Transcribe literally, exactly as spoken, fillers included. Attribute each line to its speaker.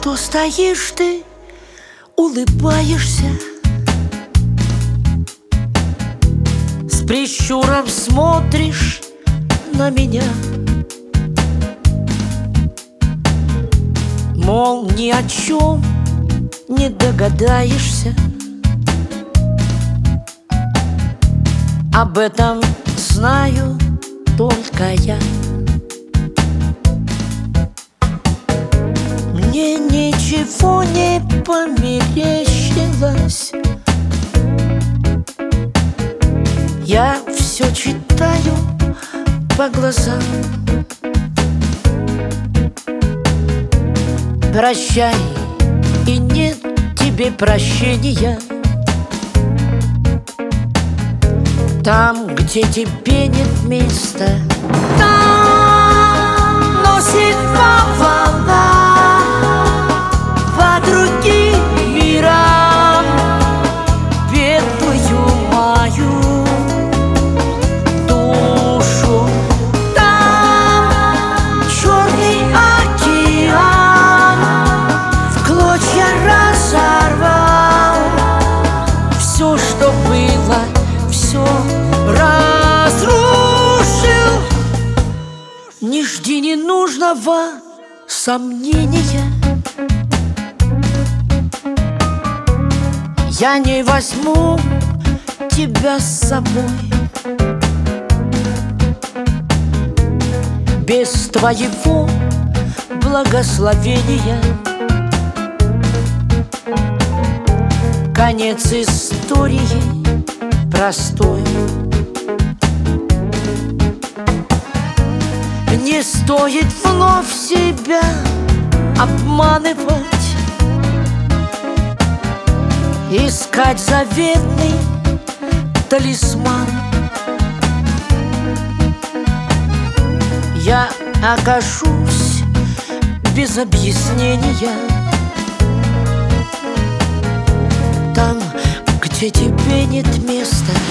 Speaker 1: что стоишь ты, улыбаешься, с прищуром смотришь на меня, мол, ни о чем не догадаешься. Об этом знаю только я. Мне ничего не померещилось, я все читаю по глазам. Прощай, и нет тебе прощения там, где тебе нет места. Там носит повала по другим мирам бедную мою душу. Там черный океан в клочья разорвал все, что было, все разрушил. Не жди ненужного сомнения, я не возьму тебя с собой без твоего благословения. Конец истории простой. Не стоит вновь себя обманывать, искать заветный талисман. Я окажусь без объяснения там, где тебе нет места.